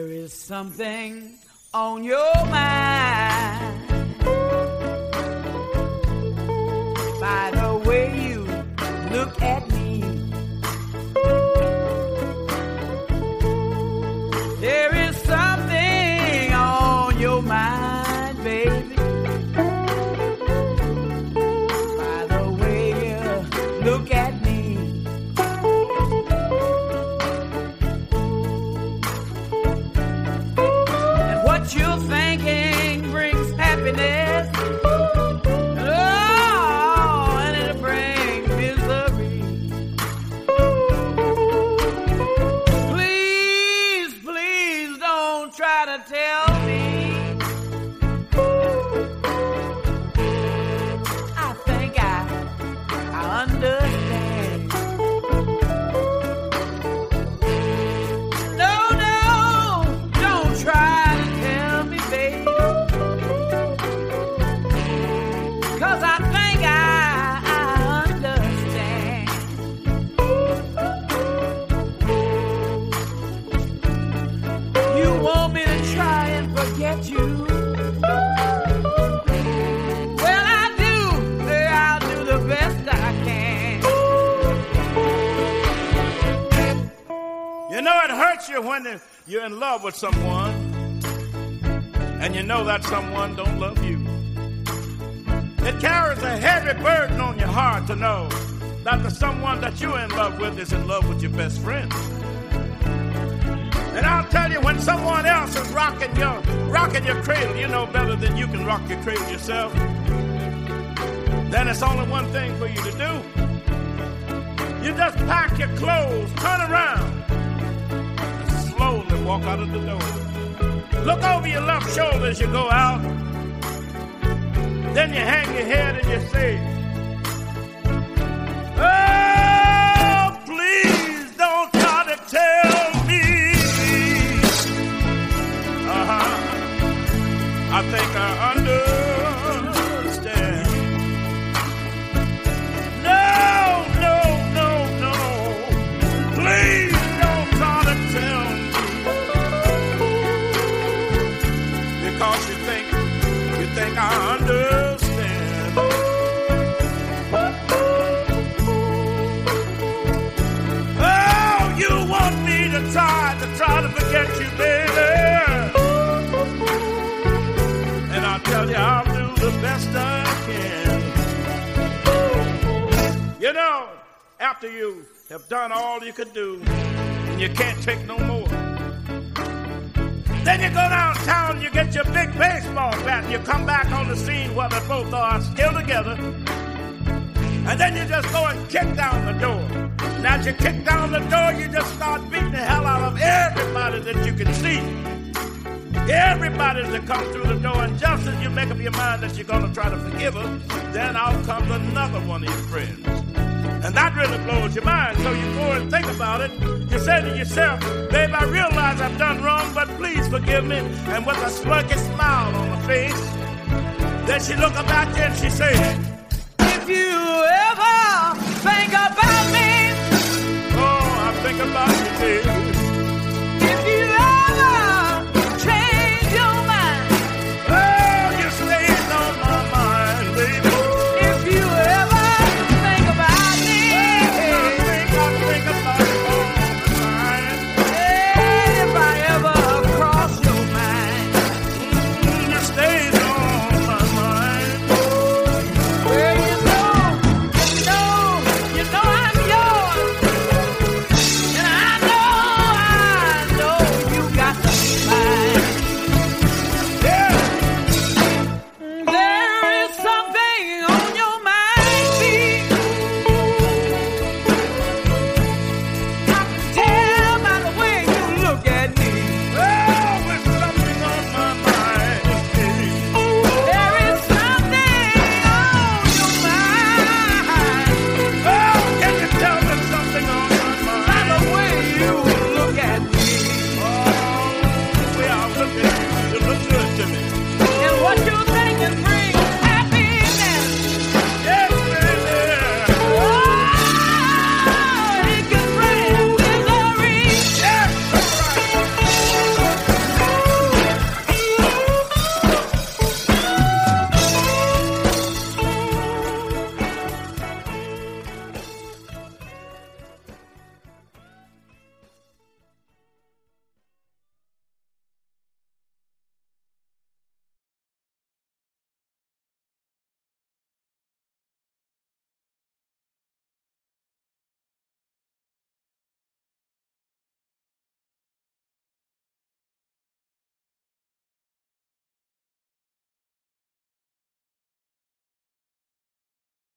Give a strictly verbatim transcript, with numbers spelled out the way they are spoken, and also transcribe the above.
There is something on your mind by the way you look at me. There is something on your mind, baby, by the way you look at me. And what you're thinking brings happiness. Oh, and it'll bring misery. Please, please don't try to tell me. I think I, I understand. No, no, don't try to tell me, baby. 'Cause I think I, I understand. You want me to try and forget you? Well, I do. Say I'll do the best I can. You know it hurts you when you're in love with someone and you know that someone don't love you. It carries a heavy burden on your heart to know that the someone that you're in love with is in love with your best friend. And I'll tell you, when someone else is rocking your rocking your cradle, you know better than you can rock your cradle yourself. Then it's only one thing for you to do. You just pack your clothes, turn around, and slowly walk out of the door. Look over your left shoulder as you go out. Then you hang your head and you say, oh, please don't try to tell me. Uh-huh. I think I understand. No, no, no, no. Please don't try to tell me. Because you think, you think I understand. Oh, you want me to try to try to forget you, baby. And I'll tell you, I'll do the best I can. You know, after you have done all you could do, and you can't take no more, then you go downtown, you get your big baseball bat, and you come back on the scene where they both are still together. And then you just go and kick down the door. Now, as you kick down the door, you just start beating the hell out of everybody that you can see. Everybody that comes through the door. And just as you make up your mind that you're going to try to forgive her, then out comes another one of your friends. And that really blows your mind. So you go and think about it. You say to yourself, babe, I realize I've done wrong, but please forgive me. And with a smirky smile on her face, then she look up at you and she says, If you ever think about me, oh, I think about you, baby.